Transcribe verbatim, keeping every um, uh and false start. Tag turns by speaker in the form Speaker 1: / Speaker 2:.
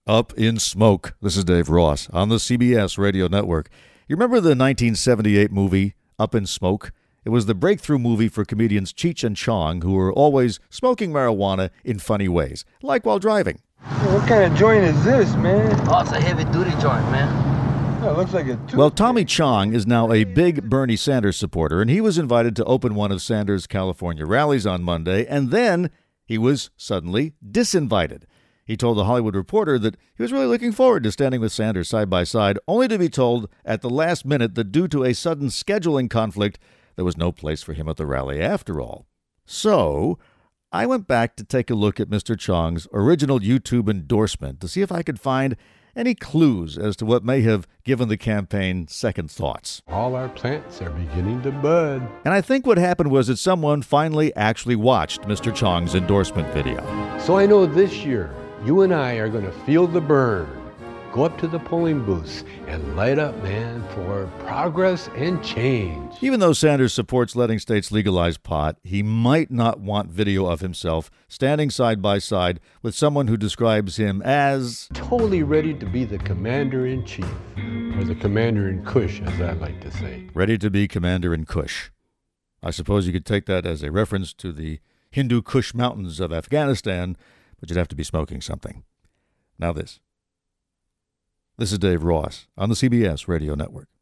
Speaker 1: Up in Smoke. This is Dave Ross on the C B S Radio Network. You remember the nineteen seventy-eight movie Up in Smoke? It was the breakthrough movie for comedians Cheech and Chong, who were always smoking marijuana in funny ways, like while driving.
Speaker 2: What kind of joint is this, man?
Speaker 3: Oh, it's a heavy-duty joint, man.
Speaker 2: Oh, it looks like a tooth.
Speaker 1: Well, Tommy Chong is now a big Bernie Sanders supporter, and he was invited to open one of Sanders' California rallies on Monday, and then he was suddenly disinvited. He told The Hollywood Reporter that he was really looking forward to standing with Sanders side by side, only to be told at the last minute that due to a sudden scheduling conflict, there was no place for him at the rally after all. So I went back to take a look at Mister Chong's original YouTube endorsement to see if I could find any clues as to what may have given the campaign second thoughts.
Speaker 4: All our plants are beginning to bud.
Speaker 1: And I think what happened was that someone finally actually watched Mister Chong's endorsement video.
Speaker 4: So I know this year, you and I are going to feel the burn. Go up to the polling booths and light up, man, for progress and change.
Speaker 1: Even though Sanders supports letting states legalize pot, he might not want video of himself standing side by side with someone who describes him as
Speaker 4: totally ready to be the commander-in-chief, or the commander-in-Kush, as I like to say.
Speaker 1: Ready to be commander in Kush. I suppose you could take that as a reference to the Hindu Kush mountains of Afghanistan, but you'd have to be smoking something. Now this. This is Dave Ross on the C B S Radio Network.